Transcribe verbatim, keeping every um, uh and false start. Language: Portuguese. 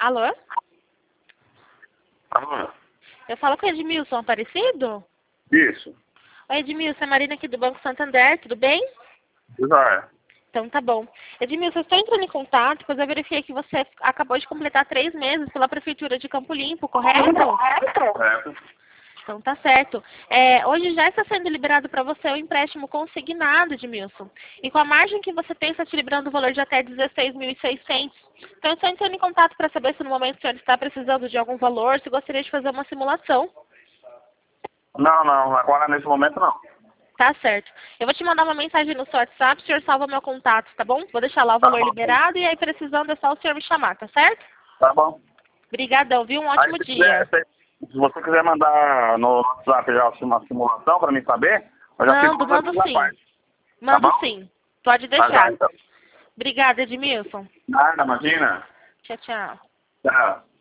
Alô? Alô? Eu falo com o Edmilson Aparecido? Isso. Oi, Edmilson, é a Marina aqui do Banco Santander, tudo bem? Já. Então tá bom. Edmilson, eu estou entrando em contato, pois eu verifiquei que você acabou de completar três meses pela Prefeitura de Campo Limpo, correto? Correto. Então tá certo. É, hoje já está sendo liberado para você o empréstimo consignado, Edmilson. E com a margem que você tem, está te liberando o valor de até dezesseis mil e seiscentos. Então eu estou entrando em contato para saber se no momento o senhor está precisando de algum valor, se gostaria de fazer uma simulação. Não, não. Agora nesse momento não. Tá certo. Eu vou te mandar uma mensagem no seu WhatsApp, o senhor salva meu contato, tá bom? Vou deixar lá o Tá valor bom. liberado e aí precisando é só o senhor me chamar, tá certo? Tá bom. Obrigadão, viu? Um Aí, ótimo se, dia. quiser, se, se você quiser mandar no WhatsApp já uma simulação para mim saber, eu já fico Mando, fazendo mando essa sim. parte. Tá Mando bom? sim. Pode Tá já, deixar. então. Obrigada, Edmilson. Nada, imagina. Tchau, tchau. Tchau.